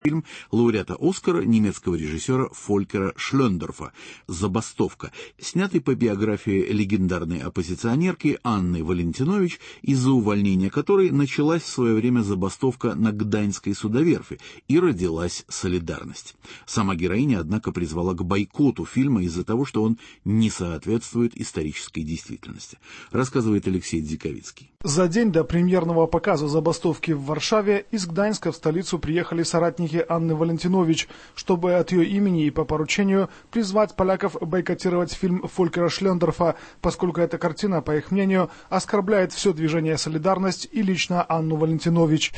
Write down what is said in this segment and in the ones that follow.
Фильм лауреата Оскара немецкого режиссера Фолькера Шлендорфа «Забастовка», снятый по биографии легендарной оппозиционерки Анны Валентинович, из-за увольнения которой началась в свое время забастовка на Гданьской судоверфи и родилась солидарность. Сама героиня, однако, призвала к бойкоту фильма из-за того, что он не соответствует исторической действительности, рассказывает Алексей Дзиковицкий. За день до премьерного показа «Забастовки» в Варшаве из Гданьска в столицу приехали соратники Анны Валентинович, чтобы от ее имени и по поручению призвать поляков бойкотировать фильм Фолькера Шлендорфа, поскольку эта картина, по их мнению, оскорбляет все движение «Солидарность» и лично Анну Валентинович.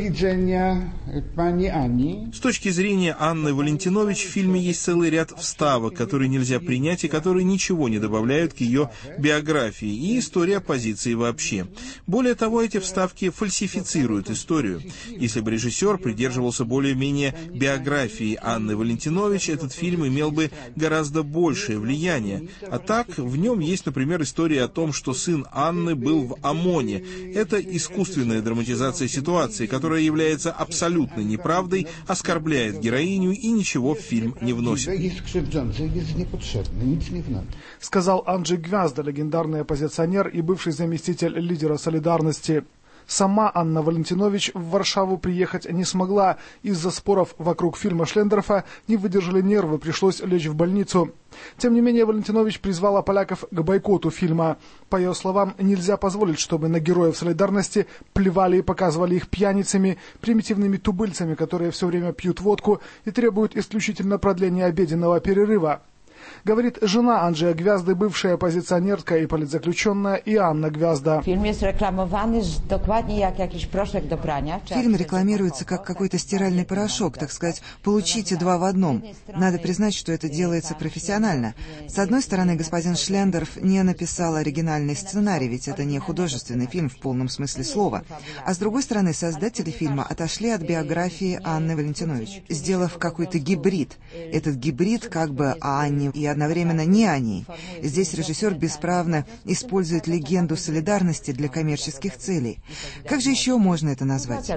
С точки зрения Анны Валентинович в фильме есть целый ряд вставок, которые нельзя принять и которые ничего не добавляют к ее биографии и истории оппозиции вообще. Более того, эти вставки фальсифицируют историю. Если бы режиссер придерживался более-менее биографии Анны Валентинович, этот фильм имел бы гораздо большее влияние. А так, в нем есть, например, история о том, что сын Анны был в ОМОНе. Это искусственная драматизация ситуации, которая является абсолютной неправдой, оскорбляет героиню и ничего в фильм не вносит. Сказал Анджей Гвязда, легендарный оппозиционер и бывший заместитель лидера «Солидарности». Сама Анна Валентинович в Варшаву приехать не смогла. Из-за споров вокруг фильма Шлендорфа не выдержали нервы, пришлось лечь в больницу. Тем не менее, Валентинович призвала поляков к бойкоту фильма. По ее словам, нельзя позволить, чтобы на героев «Солидарности» плевали и показывали их пьяницами, примитивными тубыльцами, которые все время пьют водку и требуют исключительно продления обеденного перерыва. Говорит жена Анджея Гвязды, бывшая оппозиционерка и политзаключенная, и Анна Гвязда. Фильм рекламируется как какой-то стиральный порошок, так сказать, получите два в одном. Надо признать, что это делается профессионально. С одной стороны, господин Шлендорф не написал оригинальный сценарий, ведь это не художественный фильм в полном смысле слова. А с другой стороны, создатели фильма отошли от биографии Анны Валентинович, сделав какой-то гибрид. Этот гибрид как бы о Анне и одновременно не о ней. Здесь режиссер бесправно использует легенду солидарности для коммерческих целей. Как же еще можно это назвать?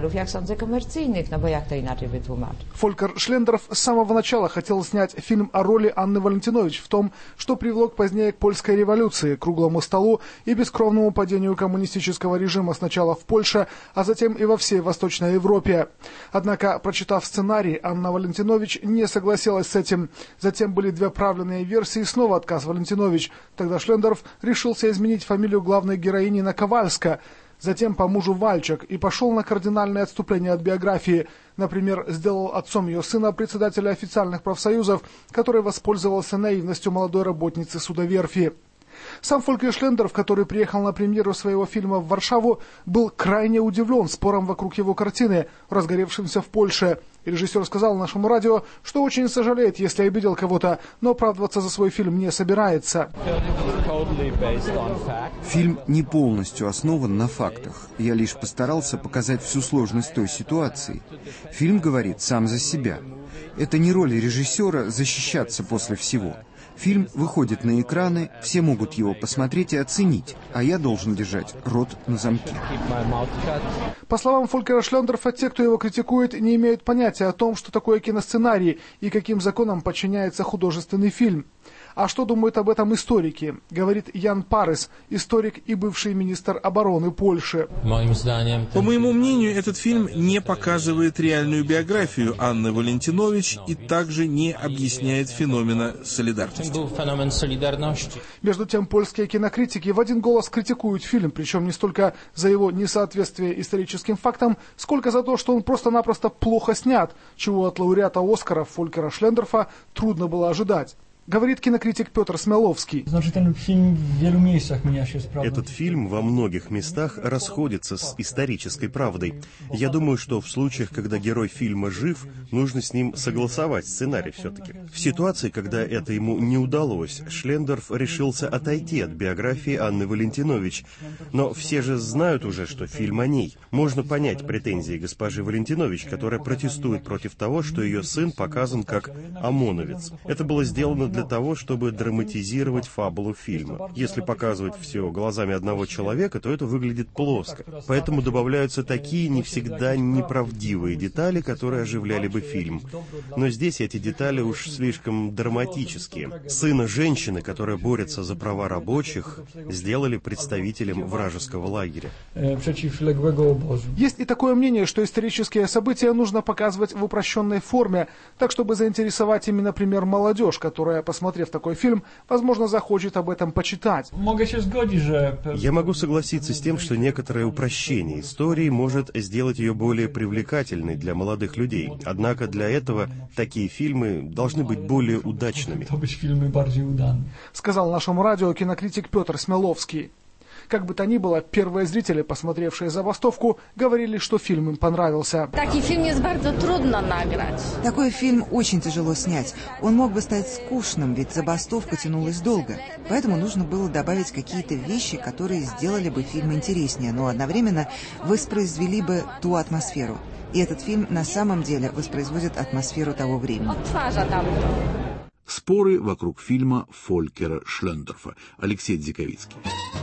Фолькер Шлендорф с самого начала хотел снять фильм о роли Анны Валентинович в том, что привело позднее к польской революции, круглому столу и бескровному падению коммунистического режима сначала в Польше, а затем и во всей Восточной Европе. Однако, прочитав сценарий, Анна Валентинович не согласилась с этим. Затем были две правленные версии, снова отказ Валентинович. Тогда Шлендорф решился изменить фамилию главной героини на Ковальска, затем по мужу Вальчак, и пошел на кардинальное отступление от биографии. Например, сделал отцом ее сына председателя официальных профсоюзов, который воспользовался наивностью молодой работницы судоверфи. Сам Фолькер Шлендорф, который приехал на премьеру своего фильма в Варшаву, был крайне удивлен спором вокруг его картины, разгоревшимся в Польше. Режиссер сказал нашему радио, что очень сожалеет, если обидел кого-то, но оправдываться за свой фильм не собирается. Фильм не полностью основан на фактах. Я лишь постарался показать всю сложность той ситуации. Фильм говорит сам за себя. Это не роль режиссера защищаться после всего. Фильм выходит на экраны, все могут его посмотреть и оценить, а я должен держать рот на замке. По словам Фолькера Шлендорфа, те, кто его критикует, не имеют понятия о том, что такое киносценарий и каким законам подчиняется художественный фильм. А что думают об этом историки? Говорит Ян Парес, историк и бывший министр обороны Польши. По моему мнению, этот фильм не показывает реальную биографию Анны Валентинович и также не объясняет феномена солидарности. Между тем, польские кинокритики в один голос критикуют фильм, причем не столько за его несоответствие историческим фактам, сколько за то, что он просто-напросто плохо снят, чего от лауреата Оскара Фолькера Шлендорфа трудно было ожидать. Говорит кинокритик Петр Смеловский. Этот фильм во многих местах расходится с исторической правдой. Я думаю, что в случаях, когда герой фильма жив, нужно с ним согласовать сценарий все-таки. В ситуации, когда это ему не удалось, Шлендорф решился отойти от биографии Анны Валентинович. Но все же знают уже, что фильм о ней. Можно понять претензии госпожи Валентинович, которая протестует против того, что ее сын показан как ОМОНовец. Это было сделано для для того, чтобы драматизировать фабулу фильма. Если показывать все глазами одного человека, то это выглядит плоско. Поэтому добавляются такие не всегда неправдивые детали, которые оживляли бы фильм. Но здесь эти детали уж слишком драматические. Сына женщины, которая борется за права рабочих, сделали представителем вражеского лагеря. Есть и такое мнение, что исторические события нужно показывать в упрощенной форме, так чтобы заинтересовать ими, например, молодежь, которая, посмотрев такой фильм, возможно, захочет об этом почитать. Я могу согласиться с тем, что некоторое упрощение истории может сделать ее более привлекательной для молодых людей. Однако для этого такие фильмы должны быть более удачными. Сказал нашему радио кинокритик Петр Смеловский. Как бы то ни было, первые зрители, посмотревшие «Забастовку», говорили, что фильм им понравился. Такой фильм трудно награть. Такой фильм очень тяжело снять. Он мог бы стать скучным, ведь «Забастовка» тянулась долго. Поэтому нужно было добавить какие-то вещи, которые сделали бы фильм интереснее, но одновременно воспроизвели бы ту атмосферу. И этот фильм на самом деле воспроизводит атмосферу того времени. Споры вокруг фильма Фолькера Шлендорфа. Алексей Дзиковицкий.